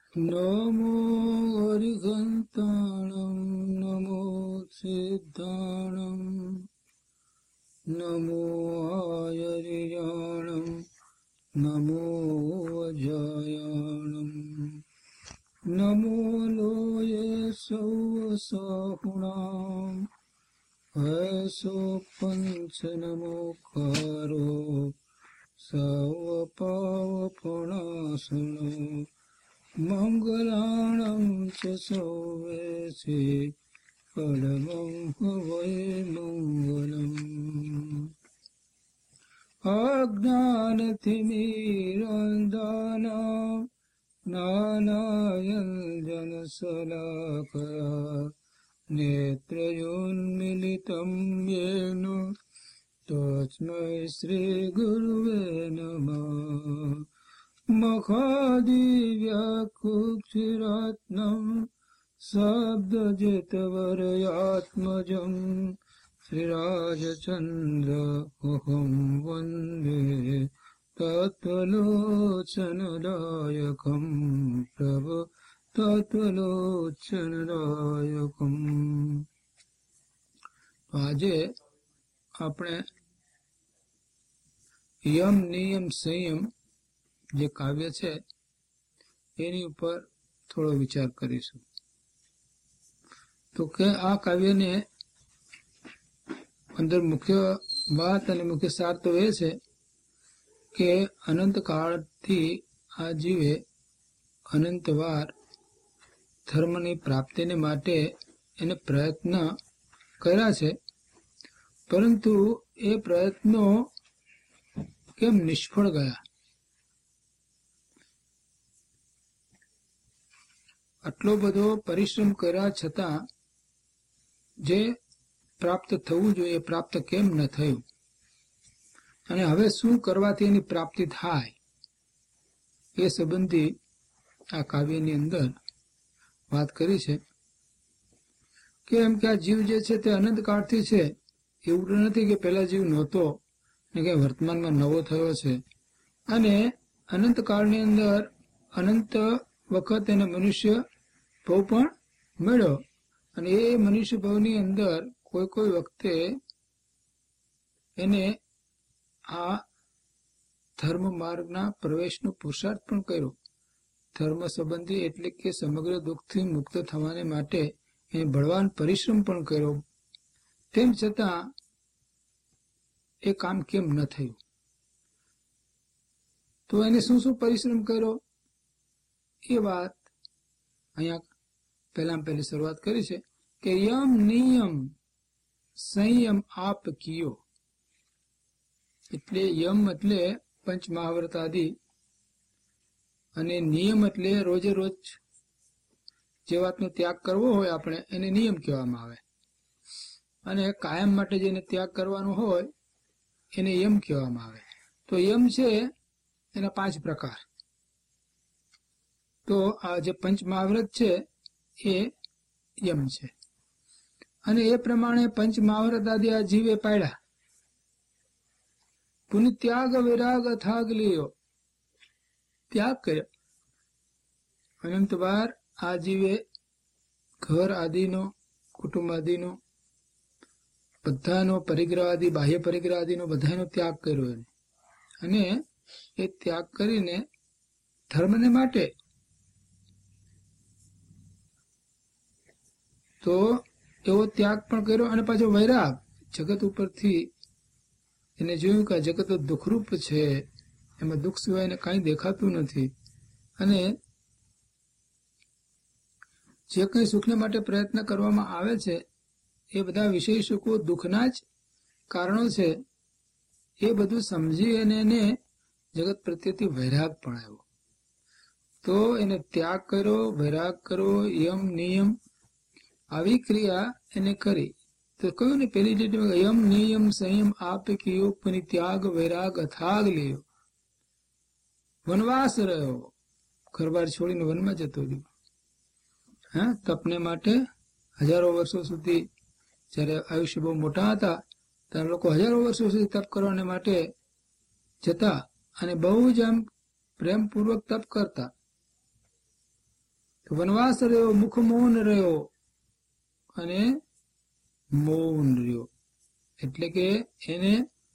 નમો હરિહંતાણં નમો સિદ્ધાણં નમો આયર્યાણં નમો અજાયાણં નમો લોયે સૌ સાહુણાં હસો પંચ નમોકારો સૌ પાવપણાસનો મંગલાણં ચ સૌવેશે પરમં હવૈ મંગલમ. અજ્ઞાનતિમિરંધના જ્ઞાનાંજનશલાકયા નેત્રયોન્મિલિतं યેન તસ્મૈ શ્રીગુરવે નમઃ. મખાદિવ્યાકુક્ષિરત્નં શબ્દજિતવરયાત્મજં શ્રીરાજચંદ્રમહં વંદે તત્વલોચનદાયકં પ્રભુ તત્વલોચનદાયકમ. આજે આપણે યમ નિયમ સંયમ જે કાવ્ય છે એની ઉપર થોડો વિચાર કરીશું. તો કે આ કાવ્યને અંદર મુખ્ય વાત અને મુખ્ય સાર તો એ છે કે અનંત કાળથી આ જીવે અનંતવાર ધર્મની પ્રાપ્તિને માટે એને પ્રયત્ન કર્યા છે, પરંતુ એ પ્રયત્નો કેમ નિષ્ફળ ગયા? આટલો બધો પરિશ્રમ કર્યા છતાં જે પ્રાપ્ત થવું જોઈએ પ્રાપ્ત કેમ ન થયું, અને હવે શું કરવાથી એની પ્રાપ્તિ થાય એ સંબંધી આ કાવ્યની અંદર વાત કરી છે. કે એમ કે આ જીવ જે છે તે અનંત કાળથી છે, એવું નથી કે પહેલા જીવ નહોતો ને કે વર્તમાનમાં નવો થયો છે. અને અનંત કાળની અંદર અનંત વખત એને મનુષ્ય ભવ પણ મળ્યો, અને એ મનુષ્ય ભવની અંદર કોઈ વખતે એને આ ધર્મ માર્ગના પ્રવેશનો પુરુષાર્થ પણ કર્યો. ધર્મ સંબંધી એટલે કે સમગ્ર દુઃખથી મુક્ત થવાને માટે એને બળવાન પરિશ્રમ પણ કર્યો. તેમ છતાં એ કામ કેમ ન થયું? તો એને શું શું પરિશ્રમ કર્યો એ વાત અહીંયા પહેલી શરૂઆત કરી છે કે યમ નિયમ સંયમ આપ કિયો. એટલે યમ એટલે પંચ મહાવ્રત આદિ, અને નિયમ એટલે રોજે રોજ જે વાતનો ત્યાગ કરવો હોય આપણે એને નિયમ કહેવામાં આવે, અને કાયમ માટે જેને ત્યાગ કરવાનો હોય એને યમ કહેવામાં આવે. તો યમ છે એના 5 પ્રકાર. તો આ જે પંચ મહાવ્રત છે એ યમ છે, અને એ પ્રમાણે પંચ મહાવ્રત આદિ આ જીવે પાડ્યા. પુનિ ત્યાગ વિરાગ અથાગ લિયો, ત્યાગ કર્યો. અનંતવાર આ જીવે ઘર આદિનો, કુટુંબ આદિનો, બધાનો પરિગ્રહ આદિ, બાહ્ય પરિગ્રહ આદિનો બધાનો ત્યાગ કર્યો એને. અને એ ત્યાગ કરીને ધર્મને માટે તો એવો ત્યાગ પણ કર્યો. અને પાછો વૈરાગ, જગત ઉપરથી એને જોયું કે જગત દુઃખરૂપ છે, એમાં દુઃખ સિવાય એને કાંઈ દેખાતું નથી, અને જે કંઈ સુખને માટે પ્રયત્ન કરવામાં આવે છે એ બધા વિષય સુખો દુઃખના જ કારણો છે. એ બધું સમજી અને એને જગત પ્રત્યેથી વૈરાગ પણ આવ્યો. તો એને ત્યાગ કર્યો, વૈરાગ કર્યો, યમ નિયમ આવી ક્રિયા એને કરી. તો કહ્યું ને પેલી લીટીમાં યમ નિયમ સંયમ આપ કિયો પુનિ ત્યાગ વૈરાગ અથાગ લિયો. વનવાસ રહ્યો, ઘરબાર છોડીને વનમાં જતો રહ્યો. તપને માટે હજારો વર્ષો સુધી, જ્યારે આયુષ્ય બહુ મોટા હતા ત્યારે લોકો હજારો વર્ષો સુધી તપ કરવાને માટે જતા, અને બહુ જ આમ પ્રેમપૂર્વક તપ કરતા. વનવાસ રહ્યો, મુખ મૌન રહ્યો અને મૌન રહ્યો, એટલે કે એને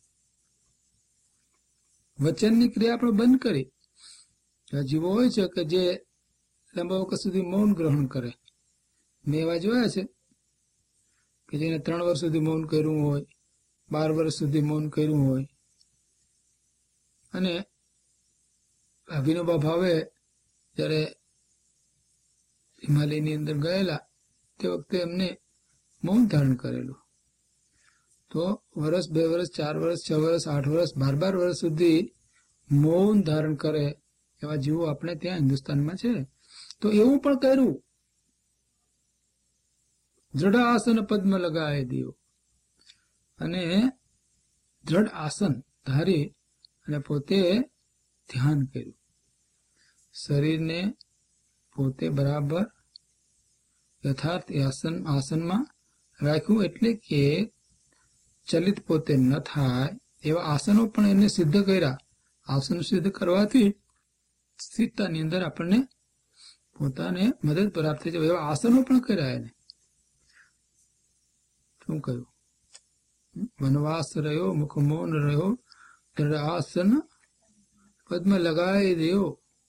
વચનની ક્રિયા પણ બંધ કરી. જીવો હોય છે કે જે લાંબા વખત સુધી મૌન ગ્રહણ કરે. મેં એવા જોયા છે કે જેને 3 વર્ષ સુધી મૌન કર્યું હોય, 12 વર્ષ સુધી મૌન કર્યું હોય. અને વિનોબા ભાવે જ્યારે હિમાલયની અંદર ગયેલા તે વખતે એમને મૌન ધારણ કરેલું. તો વર્ષ, 2 વર્ષ, 4 વર્ષ, 6 વર્ષ, 8 વર્ષ, 12 વર્ષ સુધી મૌન ધારણ કરે એવા જીવો આપણે ત્યાં હિન્દુસ્તાનમાં છે. તો એવું પણ કર્યું. દ્રઢ આસન પદ્મ લગાય દેવ, અને દ્રઢ આસન ધારી અને પોતે ધ્યાન કર્યું. શરીરને પોતે બરાબર યથાર્થ આસનમાં રાખ્યું, એટલે કે ચલિત પોતે ન થાય એવા આસનો પણ એને સિદ્ધ કર્યા. આસન સિદ્ધ કરવાથી સ્થિરતાની અંદર આપણને પોતાને મદદ પ્રાપ્ત થઈ જાય એવા આસનો પણ કર્યા એને. શું કહ્યું? વનવાસ રહ્યો, મુખ મૌન રહ્યો, દ્રઢ આસન પદ્મ લગાય દેવો,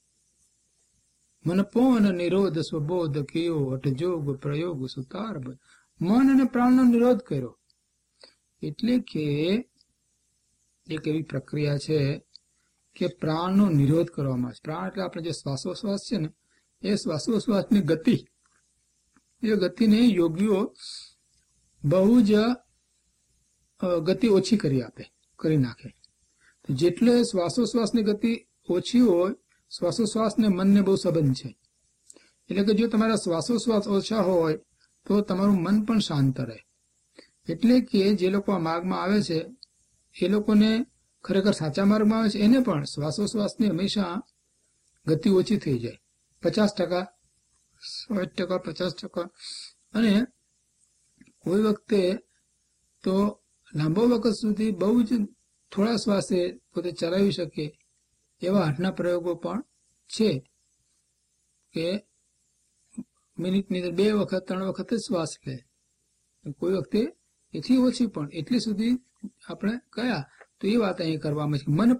મન પોન નિરોધ સ્વબોધ કયો, અટજોગ પ્રયોગ સુતાર. મન અને પ્રાણનો નિરોધ કર્યો. એટલે કે એક એવી પ્રક્રિયા છે કે પ્રાણનો નિરોધ કરવામાં આવે છે. પ્રાણ એટલે આપણે જે શ્વાસોશ્વાસ છે ને, એ શ્વાસોશ્વાસની ગતિ, એ ગતિને યોગીઓ બહુ જ ગતિ ઓછી કરી નાખે. જેટલે શ્વાસોશ્વાસની ગતિ ઓછી હોય, શ્વાસોશ્વાસને મનને બહુ સંબંધ છે. એટલે કે જો તમારા શ્વાસોશ્વાસ ઓછા હોય તો તમારું મન પણ શાંત રહે. એટલે કે જે લોકો આ માર્ગમાં આવે છે એ લોકોને ખરેખર સાચા માર્ગમાં આવે છે એને પણ શ્વાસોશ્વાસની હંમેશા ગતિ ઓછી થઈ જાય, 50%, 60%, 50%. અને કોઈ વખતે તો લાંબો વખત સુધી બહુ જ થોડા શ્વાસે પોતે ચલાવી શકે એવા હાથના પ્રયોગો પણ છે કે મિનિટની અંદર 2 વખત 3 વખત જ શ્વાસ લે. કોઈ વખતે એથી ઓછી પણ એટલી સુધી આપણે કયા, તો એ વાત અહીં કરવામાં છે. મન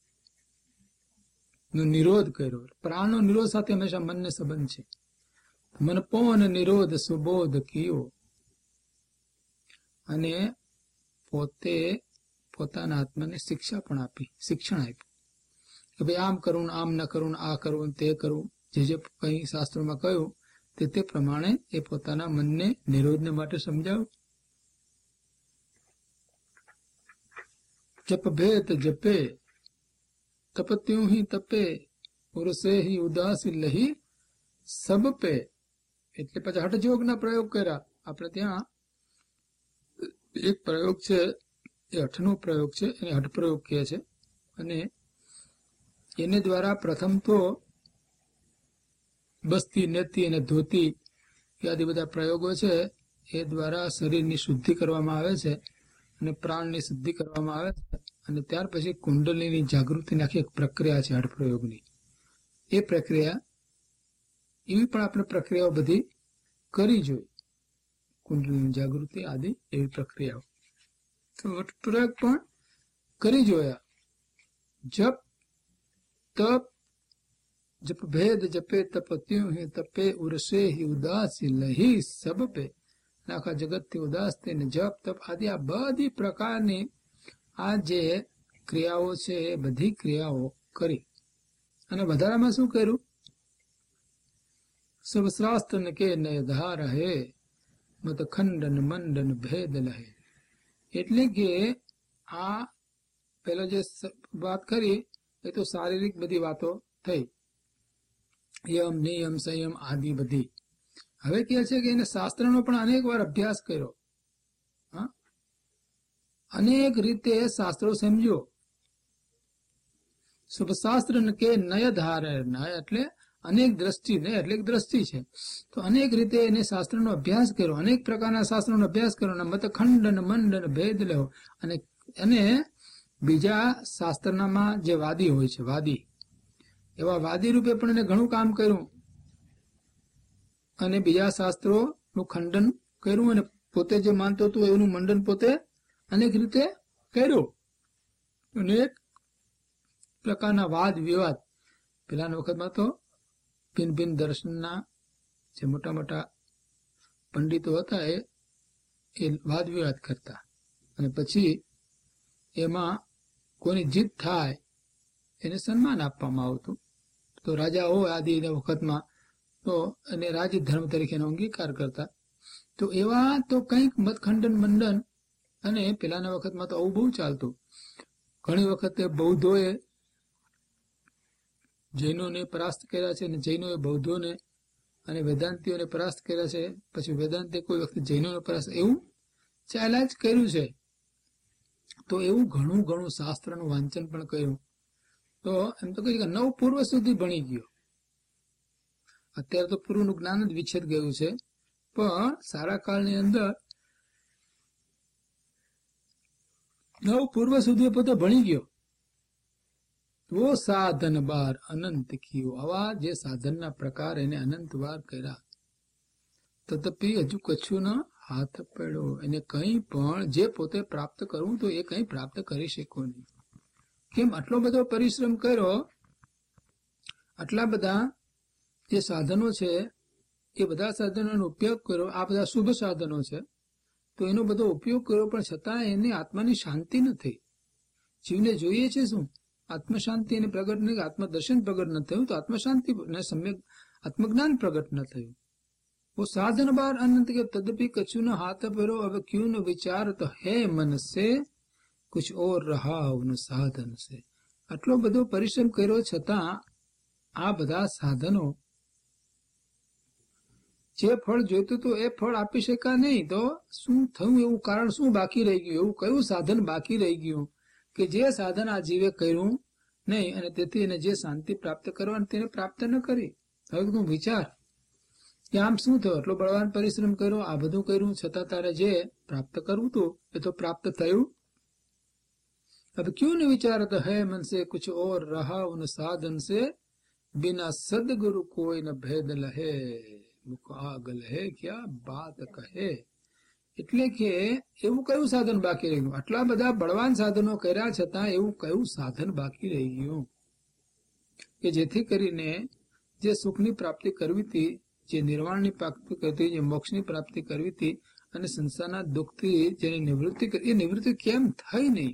નો નિરોધ કર્યો. પ્રાણનો નિરોધ સાથે હંમેશા મનને સંબંધ છે. મન પોન નિરોધ સુબોધ કયો, અને પોતે પોતાના આત્માને શિક્ષણ આપ્યું કે ભાઈ આમ કરવું, આમ ન કરવું, આ કરવું, તે કરવું. જે કઈ શાસ્ત્રોમાં કહ્યું તે પ્રમાણે એ પોતાના મનને નિરોધને માટે સમજાવ્યું. જપ ભેદ જપે તપત્યું હિ તપે, પુરુષે હિ ઉદાસી લહી સબ પે. એટલે પછી હઠયોગના પ્રયોગ કર્યા. આપણે ત્યાં એક પ્રયોગ છે, એ હઠનો પ્રયોગ છે, એને હઠ પ્રયોગ કહે છે. અને એને દ્વારા પ્રથમ તો બસ્તી, નેતી અને ધોતી આદિ બધા પ્રયોગો છે એ દ્વારા શરીરની શુદ્ધિ કરવામાં આવે છે અને પ્રાણની શુદ્ધિ કરવામાં આવે છે. અને ત્યાર પછી કુંડલીની જાગૃતિની આખી એક પ્રક્રિયા છે હઠ પ્રયોગની. એ પ્રક્રિયા એવી પણ આપણે પ્રક્રિયાઓ બધી કરી જોઈ, કુંડલીની જાગૃતિ આદિ એવી પ્રક્રિયાઓ તો હઠ પ્રયોગ પણ કરી જોયા. જપ તપ, જપ ભેદ જપે તપત્યું હિ તપે, ઉર્સે હિ ઉદાસી લહી સબ પે. આખા જગતથી ઉદાસ થઈને જપ તપ આદિ આ બધી પ્રકારની આ જે ક્રિયાઓ છે એ બધી ક્રિયાઓ કરી. અને વધારામાં શું કર્યું? સબ શાસ્ત્ર કે નય ધાર હે, મત ખંડન મંડન ભેદ લહે. એટલે કે આ પેલો જે વાત કરી એ તો શારીરિક બધી વાતો થઈ, યમ નિયમ સંયમ આદિ બધી. હવે કહે છે કે એને શાસ્ત્રનો પણ અનેક વાર અભ્યાસ કર્યો. અનેક રીતે શાસ્ત્રો સમજ્યો. શુભ શાસ્ત્ર કે નય ધારે, નય એટલે અનેક દ્રષ્ટિ, નય એટલે દ્રષ્ટિ છે. તો અનેક રીતે એને શાસ્ત્રનો અભ્યાસ કર્યો, અનેક પ્રકારના શાસ્ત્રોનો અભ્યાસ કર્યો. અને મત ખંડન મંડન ભેદ લેવો. અને બીજા શાસ્ત્રનામાં જે વાદી હોય છે, વાદી, એવા વાદી રૂપે પણ એને ઘણું કામ કર્યું. અને બીજા શાસ્ત્રોનું ખંડન કર્યું અને પોતે જે માનતો હતો એનું મંડન પોતે અનેક રીતે કર્યું. અનેક પ્રકારના વાદ વિવાદ. પેલાના વખતમાં તો ભિન્ન ભિન્ન દર્શનના જે મોટા મોટા પંડિતો હતા એ વાદ વિવાદ કરતા અને પછી એમાં કોની જીત થાય એને સન્માન આપવામાં આવતું. તો રાજા હોય આદિના વખતમાં તો એને રાજધર્મ તરીકેનો અંગીકાર કરતા. તો એવા તો કંઈક મતખંડન મંડન અને પેલાના વખતમાં તો આવું બહુ ચાલતું. ઘણી વખતે બૌદ્ધોએ જૈનોને પરાસ્ત કર્યા છે અને જૈનોએ બૌદ્ધોને અને વેદાંતિઓને પરાસ્ત કર્યા છે. પછી વેદાંતે કોઈ વખતે જૈનોને પરાસ્ત, એવું ચાલ્યા જ કર્યું છે. તો એવું ઘણું ઘણું શાસ્ત્રનું વાંચન પણ કર્યું. તો એમ તો કહ્યું કે 9 પૂર્વ સુધી ભણી ગયો. અત્યારે તો પૂર્વનું જ્ઞાન જ વિચ્છેદ ગયું છે, પણ સારા કાળની અંદર 9 પૂર્વ સુધી પોતે ભણી ગયો. તો સાધન બાર અનંત કયો, આવા જે સાધનના પ્રકાર એને અનંત વાર કર્યા. તથાપિ હજુ કચ્છું ન હાથ પડ્યો. એને કંઈ પણ જે પોતે પ્રાપ્ત કરવું તો એ કંઈ પ્રાપ્ત કરી શકો નહીં. કેમ? આટલો બધો પરિશ્રમ કર્યો, આટલા બધા જે સાધનો છે એ બધા સાધનોનો ઉપયોગ કર્યો. આ બધા શુભ સાધનો છે તો એનો બધો ઉપયોગ કર્યો, પણ છતાં એને આત્માની શાંતિ નથી. જીવને જોઈએ છે શું? આત્મશાંતિ એને પ્રગટ નહીં, આત્મદર્શન પ્રગટ ન થયું તો આત્મશાંતિ ને સમ્યક આત્મજ્ઞાન પ્રગટ ન થયું. वो साधन बार अनंत के तदपि कछु न हाथ पेरो. अब क्यों न विचार तो है मन से कुछ और रहा उन साधन से. આટલો બધો પરિશ્રમ કર્યો છતાં આ બધા સાધનો જે ફળ જોઈતું તો એ ફળ આપી શક્યા નહીં. તો શું થયું? એવું કારણ શું બાકી રહી ગયું? એવું કયું સાધન બાકી રહી ગયું કે જે સાધન આ જીવે કર્યું નહીં અને તેથી એને જે શાંતિ પ્રાપ્ત કરવાની તેને પ્રાપ્ત ન કરી? હવે તું વિચાર કે આમ શું થયું? આટલો બળવાન પરિશ્રમ કર્યો, આ બધું કર્યું છતાં તારે જે પ્રાપ્ત કરવું હતું એ તો પ્રાપ્ત થયું. अब क्यों न विचारत है मन से कुछ और रहा उन साधन से बिना सदगुरु कोई न भेद लहे मुख आग लहे क्या बात કહે. એટલે કે એવું કયું સાધન બાકી રહી ગયું? આટલા બધા બળવાન સાધનો કર્યા છતાં એવું કયું સાધન બાકી રહી ગયું કે જેથી કરીને જે સુખની પ્રાપ્તિ કરવી હતી, જે નિર્વાણની પ્રાપ્તિ કરવી હતી, જે મોક્ષની પ્રાપ્તિ કરવી હતી અને સંસારના દુઃખથી જેની નિવૃત્તિ કરી, એ નિવૃત્તિ કેમ થઈ નહીં?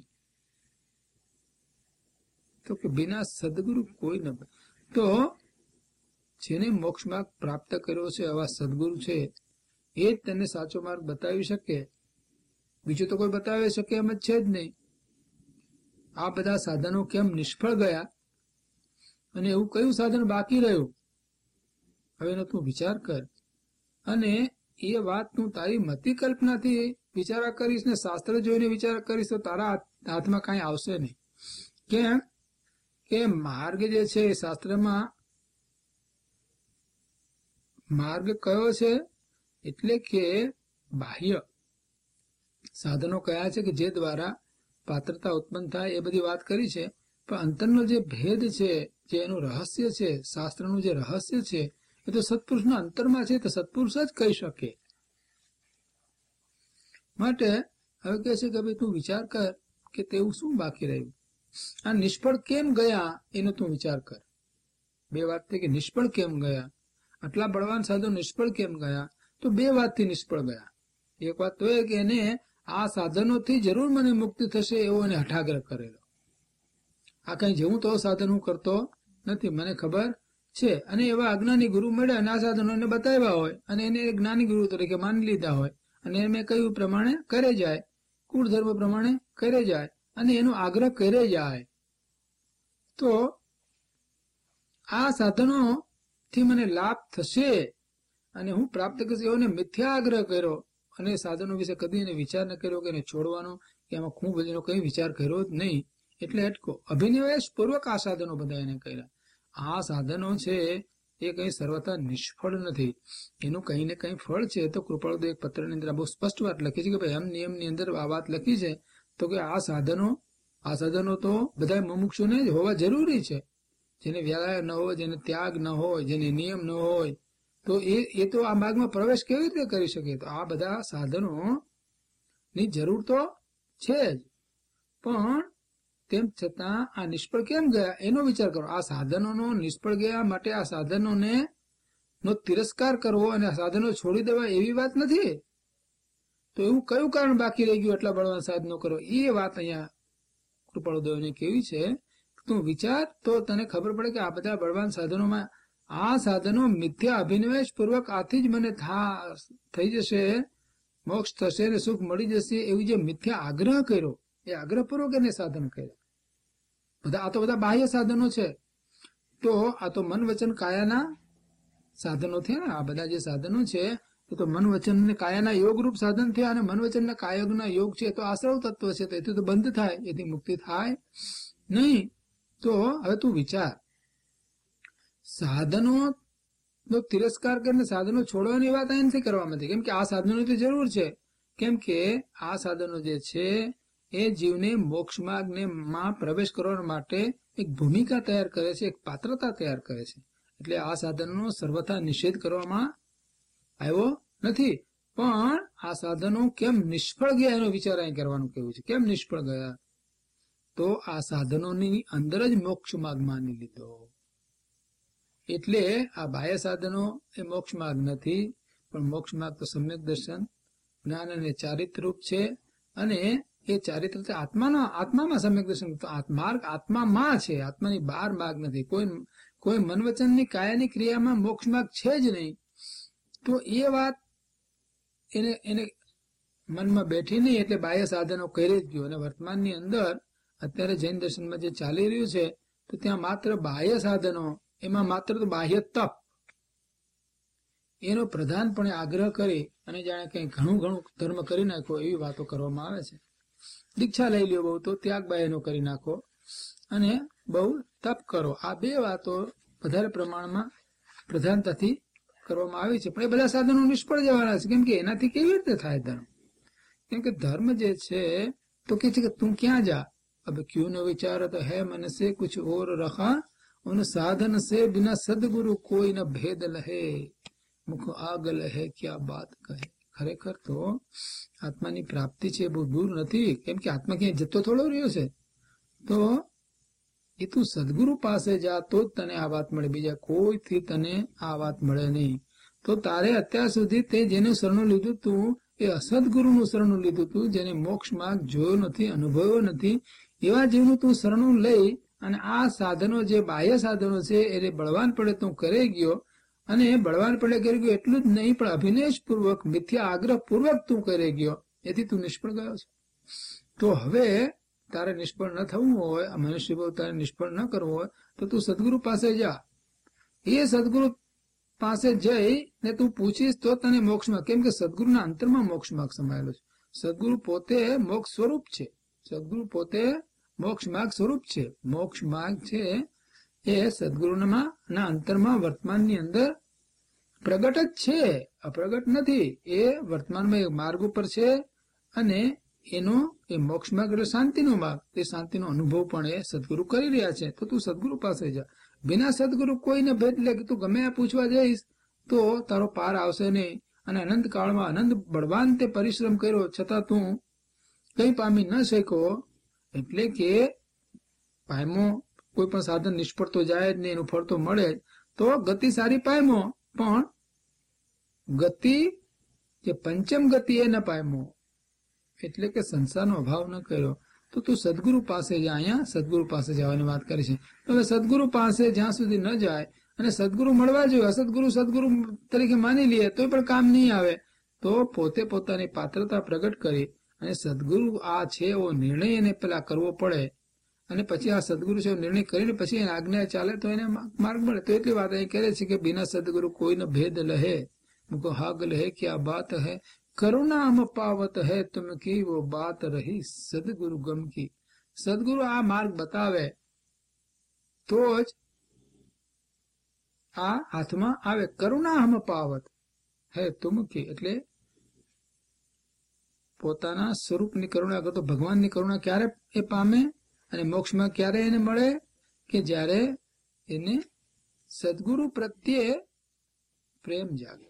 તો કે બિના સદગુરુ કોઈ ન. તો જેને મોક્ષ માર્ગ પ્રાપ્ત કર્યો છે આવા સદગુરુ છે એ જ તેને સાચો માર્ગ બતાવી શકે. બીજું તો કોઈ બતાવી શકે એમ જ છે જ નહીં. આ બધા સાધનો કેમ નિષ્ફળ ગયા અને એવું કયું સાધન બાકી રહ્યું? હવે એનો તું વિચાર કર. અને એ વાત તું તારી મતિ કલ્પનાથી વિચારા કરીશ ને શાસ્ત્ર જોઈને વિચાર કરીશ તો તારા હાથમાં કાંઈ આવશે નહીં. કેમ કે માર્ગ જે છે એ શાસ્ત્રમાં માર્ગ કયો છે? એટલે કે બાહ્ય સાધનો કયા છે કે જે દ્વારા પાત્રતા ઉત્પન્ન થાય એ બધી વાત કરી છે, પણ અંતરનો જે ભેદ છે, જે એનું રહસ્ય છે, શાસ્ત્રનું જે રહસ્ય છે એ તો સત્પુરુષના અંતરમાં છે, તો સત્પુરુષ જ કહી શકે. માટે હવે કહે છે કે ભાઈ તું વિચાર કર કે તેવું શું બાકી રહ્યું? આ નિષ્ફળ કેમ ગયા એનો તું વિચાર કર. બે વાત થઈ કે નિષ્ફળ કેમ ગયા, આટલા બળવાન સાધનો નિષ્ફળ કેમ ગયા? તો બે વાતથી નિષ્ફળ ગયા. એક વાત તો એ કે એને આ સાધનોથી જરૂર મને મુક્તિ થશે એવો એને હઠાગ્રહ કરેલો. આ કઈ જેવું તો સાધન હું કરતો નથી, મને ખબર છે. અને એવા અજ્ઞાની ગુરુ મળ્યા અને આ સાધનો એને બતાવ્યા હોય અને એને જ્ઞાની ગુરુ તરીકે માની લીધા હોય અને મેં કહ્યું પ્રમાણે કરે જાય, કુળ ધર્મ પ્રમાણે કરે જાય અને એનો આગ્રહ કરે જાય. તો આ સાધનો થી મને લાભ થશે અને હું પ્રાપ્ત કરીશ એવો મિથ્યા આગ્રહ કર્યો અને સાધનો વિશે કદી એને વિચાર ન કર્યો કે એને છોડવાનો કે એમાં ખૂબ બધીનો કઈ વિચાર કર્યો જ નહીં. એટલે અટકો અભિનિવેશ પૂર્વક આ સાધનો બધા એને કર્યા. આ સાધનો છે એ કઈ સર્વથા નિષ્ફળ નથી, એનું કઈ ને કઈ ફળ છે. તો કૃપાળુદેવ એક પત્રની અંદર બહુ સ્પષ્ટ વાત લખી છે કે ભાઈ એમ નિયમની અંદર આ વાત લખી છે તો કે આ સાધનો તો બધા મુમુક્ષુને જ હોવા જરૂરી છે. જેને વ્યાયામ ન હોય, જેને ત્યાગ ન હોય, જેને નિયમ ન હોય તો એ તો આ માર્ગમાં પ્રવેશ કેવી રીતે કરી શકે? તો આ બધા સાધનો ની જરૂર તો છે જ, પણ તેમ છતાં આ નિષ્ફળ કેમ ગયા એનો વિચાર કરો. આ સાધનોનો નિષ્ફળ ગયા માટે આ સાધનોને નો તિરસ્કાર કરવો અને આ સાધનો છોડી દેવા એવી વાત નથી. તો એવું કયું કારણ બાકી રહી ગયું એટલા બળવાન સાધનો કરો? એ વાત અહીંયા કૃપાળુદેવને કેવી છે, તું વિચાર તો તને ખબર પડે કે આ બધા બળવાન સાધનોમાં આ સાધનો મિથ્યા અભિનિવેશ પૂર્વક આથી જ મને થઈ જશે, મોક્ષ થશે ને સુખ મળી જશે એવી જે મિથ્યા આગ્રહ કર્યો, એ આગ્રહપૂર્વક એને સાધન કર્યા. આ તો બધા બાહ્ય સાધનો છે. તો આ તો મન વચન કાયાના સાધનો થયા ને. આ બધા જે સાધનો છે એ તો મન વચન ને કાયાના યોગરૂપ સાધન થયા, અને મન વચન ના કાયગના યોગ છે તો આશ્રવ તત્વ છે, તો એથી તો બંધ થાય, એથી મુક્તિ થાય નહીં. તો હવે તું વિચાર, સાધનો નો તિરસ્કાર કરીને સાધનો છોડવાની વાત અહીં નથી કરવામાં આવી, કેમ કે આ સાધનોની તો જરૂર છે. કેમ કે આ સાધનો જે છે એ જીવને મોક્ષ માર્ગને માં પ્રવેશ કરવા માટે એક ભૂમિકા તૈયાર કરે છે, એક પાત્રતા તૈયાર કરે છે. એટલે આ સાધનોનો સર્વથા નિષેધ કરવામાં આવ્યો નથી, પણ આ સાધનો કેમ નિષ્ફળ ગયા એનો વિચાર અહીં કરવાનું કેવું છે. કેમ નિષ્ફળ ગયા? તો આ સાધનોની અંદર જ મોક્ષ માર્ગ માની લીધો. એટલે આ બાહ્ય સાધનો એ મોક્ષ માર્ગ નથી, પણ મોક્ષ માર્ગ તો સમ્યક દર્શન, જ્ઞાન અને ચારિત્ર રૂપ છે. અને એ ચારિત્ર આત્મામાં સમ્યક દર્શન, માર્ગ આત્મામાં છે, આત્માની બહાર માર્ગ નથી. કોઈ મન વચનની કાયાની ક્રિયામાં મોક્ષ માર્ગ છે જ નહીં. તો એ વાત એને મનમાં બેઠી નહીં, એટલે બાહ્ય સાધનો કરી જ ગયો. અને વર્તમાનની અંદર અત્યારે જૈન દર્શનમાં જે ચાલી રહ્યું છે, તો ત્યાં માત્ર બાહ્ય સાધનો, એમાં માત્ર તો બાહ્ય તપ, એનો પ્રધાનપણે આગ્રહ કરી અને જાણે કંઈ ઘણું ધર્મ કરી નાખો એવી વાતો કરવામાં આવે છે. દીક્ષા લઈ લ્યો બહુ, તો ત્યાગ બાહ્યનો કરી નાખો અને બહુ તપ કરો. આ બે વાતો વધારે પ્રમાણમાં પ્રધાનતાથી કરવામાં આવી છે. પણ એ બધા સાધનો નિષ્ફળ જવાના છે. કેમ કે એનાથી કેવી રીતે થાય ધર્મ? કેમ કે ધર્મ જે છે તો કે છે કે તું ક્યાં જા, अब क्यों न विचारत है मन से कुछ और रखा, उन साधन से बिना सदगुरु कोई न भेद लहे, मुख आग लहे क्या बात કહે. ખરેખર તો આત્માની પ્રાપ્તિ છે બહુ દૂર નથી. કેમ કે આત્મા ક્યાંય જતો થોડો રહ્યો છે. તો એ તું સદગુરુ પાસે જા તો જ તને આ વાત મળે, બીજા કોઈથી તને આ વાત મળે નહીં. તો તારે અત્યાર સુધી તે જેનું શરણું લીધું તું એ અસદગુરુનું શરણું લીધું તું, જેને મોક્ષ માર્ગ જોયો નથી, અનુભવ્યો નથી, એવા જીવનું તું શરણું લઈ અને આ સાધનો જે બાહ્ય સાધનો છે એને બળવાન પડે તું કરી ગયો. અને બળવાન પડે કરી ગયો એટલું જ નહીં, પણ અભિનેશ પૂર્વક, મિથ્યા આગ્રહ પૂર્વક તું કરી ગયો, એથી તું નિષ્ફળ ગયો છે. તો હવે તારે નિષ્ફળ ન થવું હોય, આ મનુષ્ય ભાવ તારે નિષ્ફળ ન કરવો હોય, તો તું સદગુરુ પાસે જા. એ સદગુરુ પાસે જઈ ને તું પૂછીશ તો તને મોક્ષમાં, કેમ કે સદગુરુના અંતરમાં મોક્ષ માર્ગ સમાયેલો છે. સદગુરુ પોતે મોક્ષ સ્વરૂપ છે. સદગુરુ પોતે મોક્ષ માર્ગ સ્વરૂપ છે. મોક્ષ માર્ગ છે એ સદગુરુના અંતરમાં વર્તમાનની અંદર પ્રગટ જ છે, અપ્રગટ નથી. એ વર્તમાનમાં એક માર્ગ ઉપર છે અને એનો એ મોક્ષ માર્ગ એટલે શાંતિનો માર્ગ. તે શાંતિનો અનુભવ પણ એ સદગુરુ કરી રહ્યા છે. તો તું સદગુરુ પાસે જા. બિના સદગુરુ કોઈને ભેદ લે કે તું ગમે આ પૂછવા જઈશ તો તારો પાર આવશે નહીં. અને અનંત કાળમાં અનંત બળવાન તે પરિશ્રમ કર્યો છતાં તું કઈ પામી ન શક્યો. એટલે કે પાયમો કોઈ પણ સાધન નિષ્ફળ તો જાય જ નહીં, એનું ફળ તો મળે જ. તો ગતિ સારી પાયમો, પણ ગતિ જે પંચમ ગતિ એ ન પાયમો, એટલે કે સંસારનો અભાવ ન કર્યો. તો તું સદગુરુ પાસે જા. અહીંયા સદગુરુ પાસે જવાની વાત કરી છે. તો હવે સદગુરુ પાસે જ્યાં સુધી ન જાય અને સદગુરુ મળવા જોઈએ, અસદગુરુ સદગુરુ તરીકે માની લઈએ તો પણ કામ નહીં આવે. તો પોતે પોતાની પાત્રતા પ્રગટ કરી અને સદગુરુ આ છે એવો નિર્ણય એને પેલા કરવો પડે, અને પછી આ સદગુરુ છે નિર્ણય કરીને પછી એને આજ્ઞા ચાલે તો એને માર્ગ મળે. તો એટલી વાત અહીં કરે છે કે બિના સદગુરુ કોઈને ભેદ લહે, મુકો હાગ લહે ક્યા બાત હૈ, કરુણા હમ પાવત હૈ તુમ કી વો બાત રહી સદગુરુ ગમ કી. સદગુરુ આ માર્ગ બતાવે તો જ આ હાથમાં આવે. કરુણા હમ પાવત હૈ તુમ કી, એટલે પોતાના સ્વરૂપની કરુણા કરતો ભગવાનની કરુણા ક્યારે એ પામે અને મોક્ષમાં ક્યારે એને મળે કે જ્યારે એને સદગુરુ પ્રત્યે પ્રેમ જાગે.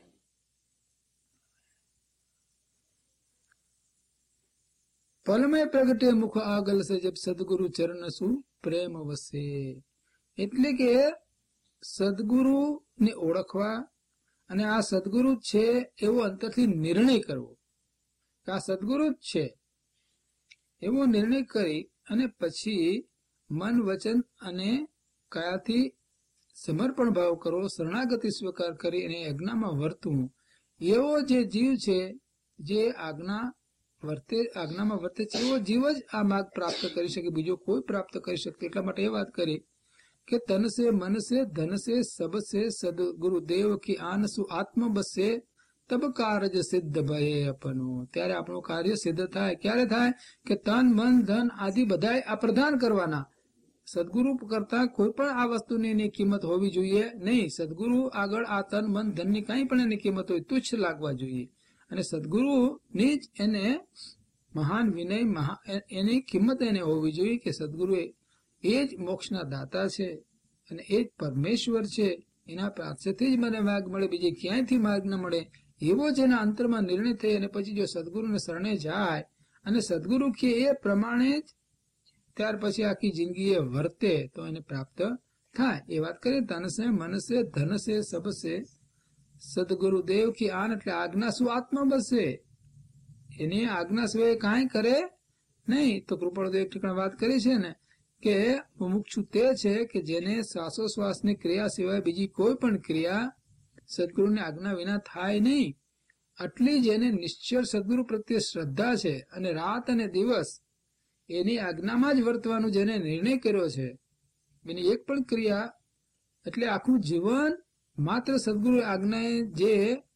પલમય પ્રગટે મુખ આગલ સે જબ સદગુરુ ચરણ સુ પ્રેમ વસે. એટલે કે સદગુરુ ને ઓળખવા અને આ સદગુરુ છે એવો અંતરથી નિર્ણય કરવો કે આ સદગુરુ જ છે એવો નિર્ણય કરી અને પછી મન વચન અને કાયાથી સમર્પણ ભાવ કરવો, શરણાગતિ સ્વીકાર કરી અને આજ્ઞામાં વર્તવું. એવો જે જીવ છે જે આજ્ઞામાં વર્તે છે એવો જીવ જ આ માર્ગ પ્રાપ્ત કરી શકે, બીજો કોઈ પ્રાપ્ત કરી શકે. એટલા માટે એ વાત કરી કે તન સે મન સે ધન સે સબ સે સદગુરુદેવ કી આનસુ આત્મ બસે તબ કાર્ય સિદ્ધ ભયે અપનો. ત્યારે આપણું કાર્ય સિદ્ધ થાય. ક્યારે થાય? કે તન મન ધન આદિ બધા આ પ્રદાન કરવાના. સદગુરુ કરતા કોઈ પણ આ વસ્તુની એની કિંમત હોવી જોઈએ નહીં. સદગુરુ આગળ આ તન મન ધનની કઈ પણ એની કિંમત હોય તુચ્છ લાગવા જોઈએ. અને સદગુરુની જ એને મહાન વિનય એની કિંમત એને હોવી જોઈએ કે સદગુરુ એ જ મોક્ષના દાતા છે અને એ જ પરમેશ્વર છે. એના પાસેથી જ મને માર્ગ મળે, બીજે ક્યાંયથી માર્ગ ન મળે. એવો જ એના અંતરમાં નિર્ણય થઈ અને પછી જો સદગુરુને શરણે જાય અને સદગુરુ કે એ પ્રમાણે જ ત્યાર પછી આખી જિંદગી એ વર્તે તો એને પ્રાપ્ત થાય. એ વાત કરીએ તનસે મનસે ધનસે સબસે સદગુરુદેવ કી આન એટલે આજ્ઞા શું આત્મ બસે. એની આજ્ઞા સિવાય કાંઈ કરે નહીં. તો કૃપાળુદેવ ઠીકણા વાત કરી છે ને કે મુમુક્ષુ તે છે કે જેને શ્વાસોશ્વાસની ક્રિયા સિવાય બીજી કોઈ પણ ક્રિયા સદગુરુની આજ્ઞા વિના થાય નહીં. આટલી જેને નિશ્ચળ સદગુરુ પ્રત્યે શ્રદ્ધા છે અને રાત અને દિવસ એની આજ્ઞામાં જ વર્તવાનું જેને નિર્ણય કર્યો છે, એની એક પણ ક્રિયા એટલે આખું જીવન માત્ર સદગુરુ આજ્ઞાએ જે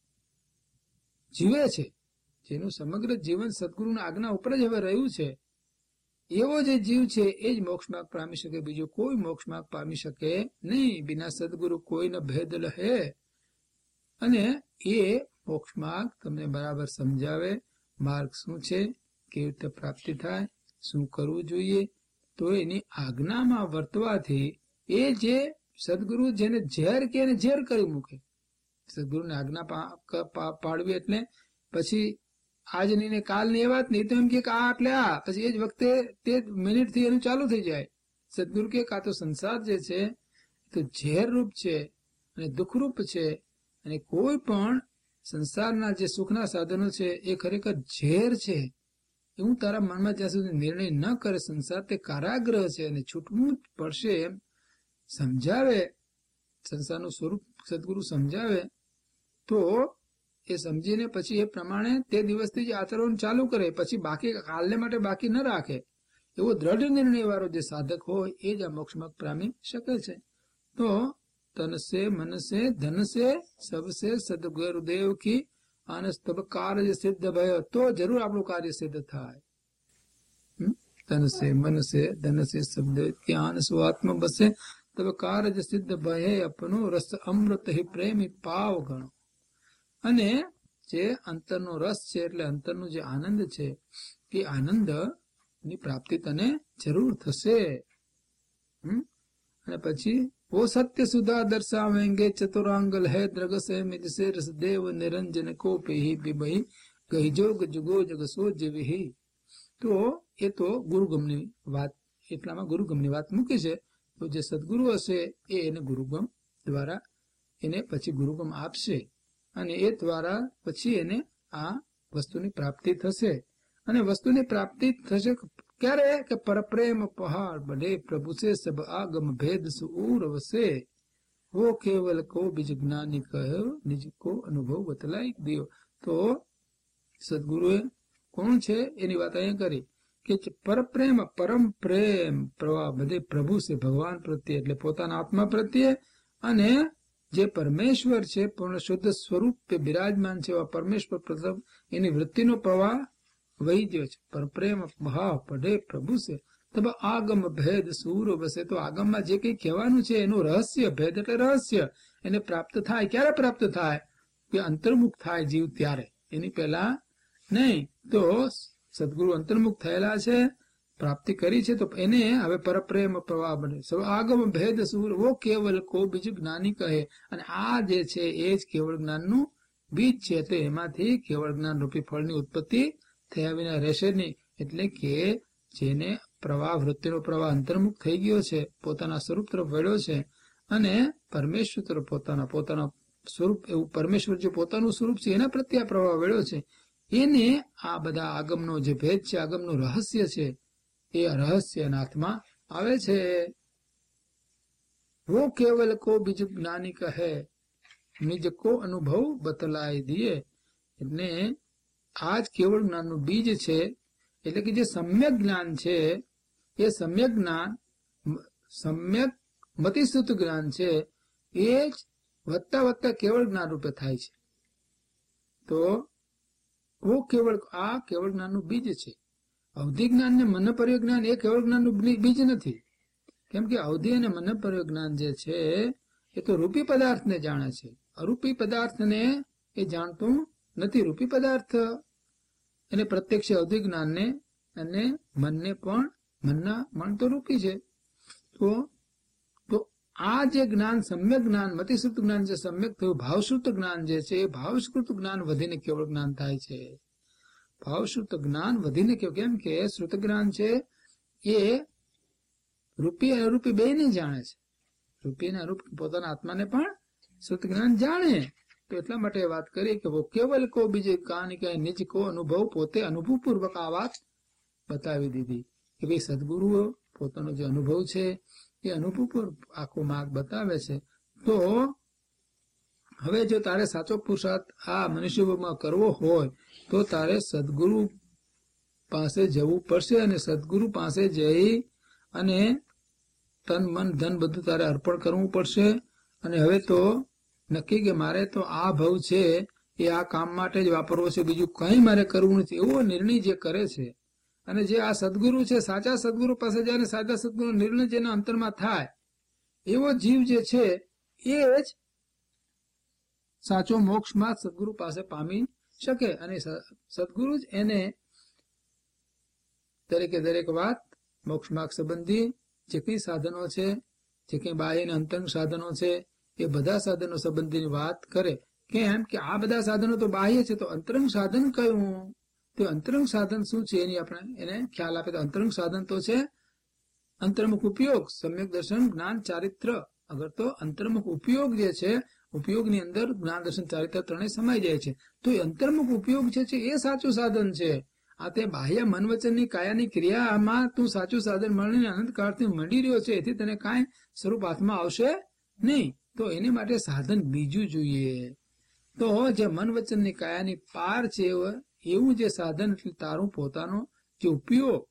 જીવે છે, જેનું સમગ્ર જીવન સદગુરુની આજ્ઞા ઉપર જ હવે રહ્યું છે, એવો જે જીવ છે એ જ મોક્ષ માર્ગ પામી શકે, બીજો કોઈ મોક્ષ માર્ગ પામી શકે નહીં. બિના સદગુરુ કોઈ ન ભેદ લહે. અને એ મોક્ષ માર્ગ તમને બરાબર સમજાવે. માર્ગ શું છે, કેવી રીતે પ્રાપ્તિ થાય, શું કરવું જોઈએ. તો એની આજ્ઞામાં વર્તવાથી એ જે સદગુરુ જેને ઝેર કે એને ઝેર કરી મૂકે. સદગુરુને આજ્ઞા પાડવી એટલે પછી આજની ને કાલની એ વાત નહીં, તો એમ કે આ એટલે આ પછી એ જ વખતે તે મિનિટથી એનું ચાલુ થઈ જાય. સદગુરુ કે આ તો સંસાર જે છે તો ઝેર રૂપ છે અને દુઃખરૂપ છે, અને કોઈ પણ સંસારના જે સુખના સાધનો છે એ ખરેખર ઝેર છે. એવું તારા મનમાં જ્યાં સુધી નિર્ણય ન કરે, સંસાર તે કારાગ્રહ છે અને છૂટવું જ પડશે એમ સમજાવે, સંસારનું સ્વરૂપ સદગુરુ સમજાવે, તો એ સમજીને પછી એ પ્રમાણે તે દિવસથી જ આચરણ ચાલુ કરે. પછી બાકી કાલને માટે બાકી ન રાખે. એવો દ્રઢ નિર્ણય વાળો જે સાધક હોય એ જ આ મોક્ષમાં પામી શકે છે. તો તનસે મનસે ધનસે સબસે સદગુરુદેવ કી આનસ તબ કાર્ય સિદ્ધ ભય. તો જરૂર આપણું કાર્ય સિદ્ધ થાય. તનસે મનસે ધનસે શબ્દ કી આનસ આત્મ બસે તબ કાર્ય સિદ્ધ ભય અપનો રસ અમૃત હિ પ્રેમી પાવ ગણો. અને જે અંતરનો રસ છે એટલે અંતરનો જે આનંદ છે એ આનંદ ની પ્રાપ્તિ તને જરૂર થશે. અને પછી વો સત્ય સુધા દર્શાવેંગે ચતુરાંગલ હે દ્રગસે મિજસે રસદેવ નિરંજન કો પેહી બિબહી ગહિજોગ જુગો જગસો જીવી. તો એ તો ગુરુગમની વાત, એટલામાં ગુરુગમની વાત મૂકી છે. તો જે સદગુરુ હશે એ એને ગુરુગમ દ્વારા એને પછી ગુરુગમ આપશે અને એ દ્વારા પછી એને આ વસ્તુની પ્રાપ્તિ થશે. અને વસ્તુની પ્રાપ્તિ થશે ક્યારે? કે પરપ્રેમ પહાડ બઢે પ્રભુ સે સબ આગમ ભેદ સુર વસે વો કેવલ કો બીજ જ્ઞાની કહ્યો નિજ કો અનુભવ બતલાઈ દિયો. તો સદગુરુએ કોણ છે એની વાત અહીંયા કરી કે પરપ્રેમ પરમ પ્રેમ પ્રવાહ બધે પ્રભુ છે ભગવાન પ્રત્યે એટલે પોતાના આત્મા પ્રત્યે, અને જે પરમેશ્વર છે પૂર્ણ શુદ્ધ સ્વરૂપ બિરાજમાન છે એવા પરમેશ્વર પ્રથમ એની વૃત્તિનો પ્રવાહ વહી ગયો છે. પર પ્રેમ ભાવ પડે પ્રભુ છે તબ આગમ ભેદ સૂરો બસે. તો આગમમાં જે કઈ કહેવાનું છે એનું રહસ્ય, ભેદ એટલે રહસ્ય, એને પ્રાપ્ત થાય. ક્યારે પ્રાપ્ત થાય? કે અંતર્મુખ થાય જીવ ત્યારે, એની પહેલા નહીં. તો સદગુરુ અંતર્મુખ થયેલા છે પ્રાપ્તિ કરી છે તો એને હવે પરપ્રેમ પ્રવાહ બને. આગમ ભેદ સુર વો કેવલ કો બીજું જ્ઞાની કહે. અને આ જે છે એ જ કેવળ જ્ઞાનનું બીજ છે. તો એમાંથી કેવળ જ્ઞાન રૂપી ફળની ઉત્પત્તિ થયા વિના રહેશે નહીં. એટલે કે જેને પ્રવાહ વૃત્તિનો પ્રવાહ અંતર્મુખ થઈ ગયો છે, પોતાના સ્વરૂપ તરફ વળ્યો છે અને પરમેશ્વર તરફ પોતાના સ્વરૂપ એવું પરમેશ્વર જે પોતાનું સ્વરૂપ છે એના પ્રત્યે આ પ્રવાહ વળ્યો છે, એને આ બધા આગમનો જે ભેદ છે, આગમનું રહસ્ય છે, એ રહસ્યના હાથમાં આવે છે. વો કેવલ કો બીજ જ્ઞાની કહે, નિજ કો અનુભવ બતલાય દિયે. એટલે આ જ કેવળ જ્ઞાનનું બીજ છે. એટલે કે જે સમ્યક જ્ઞાન છે એ સમ્યક જ્ઞાન, સમ્યક મતિસ્તુત જ્ઞાન છે, એ જ વધતા વધતા કેવળ જ્ઞાન રૂપે થાય છે. તો વો કેવળ, આ કેવળ જ્ઞાનનું બીજ છે. અવધિ જ્ઞાન ને મનપર્ય જ્ઞાન એ કેવળ જ્ઞાનનું બીજ નથી. કેમ કે અવધિ અને મનપર્ય જ્ઞાન જે છે એ તો રૂપી પદાર્થને જાણે છે, અરૂપી પદાર્થને એ જાણતું નથી. રૂપી પદાર્થ એને પ્રત્યક્ષ અવધિ જ્ઞાનને અને મનને પણ, મન તો રૂપી છે. તો આ જે જ્ઞાન સમ્યક જ્ઞાન, મતિશ્રુત જ્ઞાન જે સમ્યક થયું, ભાવશ્રુત જ્ઞાન જે છે એ ભાવશ્રુત જ્ઞાન વધીને કેવળ જ્ઞાન થાય છે. ભાવશ્રુત જ્ઞાન વધીને કેમ કે શ્રુત જ્ઞાન છે એ રૂપી અને અરૂપી બેયને જાણે છે. રૂપી અને અરૂપ પોતાના આત્માને પણ શ્રુત જ્ઞાન જાણે. તો એટલા માટે વાત કરી કે વો કેવલ કો બીજે કહાની કહે, નિજ કો અનુભવ, પોતે અનુભવપૂર્વક આ વાત બતાવી દીધી કે ભાઈ સદગુરુઓ પોતાનો જે અનુભવ છે એ અનુભવપૂર્વક આખો માર્ગ બતાવે છે. તો હવે જો તારે સાચો પુરુષાર્થ આ મનુષ્યમાં કરવો હોય તો તારે સદગુરુ પાસે જવું પડશે. અને સદગુરુ પાસે જઈ અને તન મન ધન બધું તારે અર્પણ કરવું પડશે. અને હવે તો નક્કી કે મારે તો આ ભવ છે એ આ કામ માટે જ વાપરવો છે, બીજું કંઈ મારે કરવું નથી, એવો નિર્ણય જે કરે છે. અને જે આ સદગુરુ છે, સાચા સદગુરુ પાસે જાય, સાચા સદગુરુ નિર્ણય જેના અંતરમાં થાય, એવો જીવ જે છે એ જ સાચો મોક્ષમાં સદગુરુ પાસે પામી શકે. અને સદગુરુ જ એને દરેક વાત મોક્ષ માર્ગ સંબંધી જે કઈ સાધનો છે, જે કઈ બાહ્ય અને અંતરંગ સાધનો છે, એ બધા સાધનો સંબંધીની વાત કરે. કેમ કે આ બધા સાધનો તો બાહ્ય છે, તો અંતરંગ સાધન કયું? તો અંતરંગ સાધન શું છે એની આપણે એને ખ્યાલ આપે. તો અંતરંગ સાધન તો છે અંતર્મુખ ઉપયોગ, સમ્યક દર્શન, જ્ઞાન, ચારિત્ર. અગર તો અંતર્મુખ ઉપયોગ જે છે, ઉપયોગની અંદર જ્ઞાન, દર્શન, ચારિત્ર ત્રણેય સમાઈ જાય છે. તો એ અંતર્મુખ ઉપયોગ છે એ સાચું સાધન છે. આ તે બાહ્ય મન વચનની કાયાની ક્રિયામાં તું સાચું સાધન મળીને અનંતકાળથી મંડી રહ્યો છે, એથી તને કાંઈ સ્વરૂપ હાથમાં આવશે નહીં. તો એને માટે સાધન બીજું જોઈએ. તો જે મન વચનની કાયાની પાર છે એવું જે સાધન, એટલે તારું પોતાનો જે ઉપયોગ,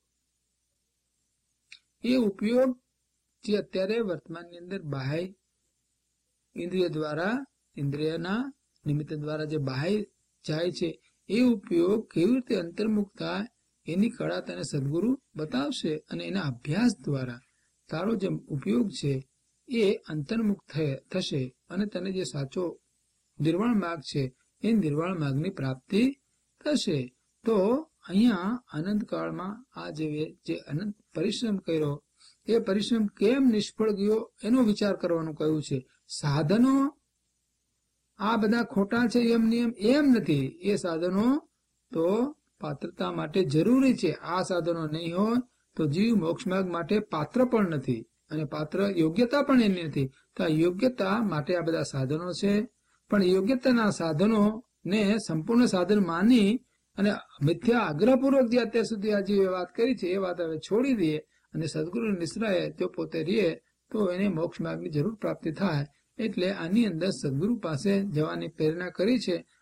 એ ઉપયોગ જે અત્યારે વર્તમાનની અંદર બાહ્ય ઇન્દ્રિય દ્વારા, ઇન્દ્રિયના નિમિત્ત દ્વારા જે બાહ્ય જાય છે, એ ઉપયોગ કેવી રીતે અંતર્મુખ થાય એની કળા તને સદગુરુ બતાવશે. અને એના અભ્યાસ દ્વારા તારો જે ઉપયોગ છે એ અંતર્મુખ થશે અને તને જે સાચો નિર્વાણ માર્ગ છે એ નિર્વાણ માર્ગની પ્રાપ્તિ થશે. તો અહીંયા અનંતકાળમાં આ જે અનંત પરિશ્રમ કર્યો એ પરિશ્રમ કેમ નિષ્ફળ ગયો એનો વિચાર કરવાનું કહ્યું છે. સાધનો આ બધા ખોટા છે એમ નથી. એ સાધનો તો પાત્રતા માટે જરૂરી છે. આ સાધનો નહીં હોય તો જીવ મોક્ષ માર્ગ માટે પાત્ર પણ નથી, અને પાત્ર યોગ્યતા પણ એની નથી. તો આ યોગ્યતા માટે આ બધા સાધનો છે. પણ યોગ્યતાના સાધનો ને સંપૂર્ણ સાધન માની અને મિથ્યા આગ્રહપૂર્વક જે અત્યાર સુધી આ જે વાત કરી છે એ વાત હવે છોડી દઈએ અને સદગુરુ નિશ્રાય જો પોતે રહીએ તો એને મોક્ષ માર્ગની જરૂર પ્રાપ્તિ થાય. એટલે આની અંદર સદગુરુ પાસે જવાની પ્રેરણા કરી છે.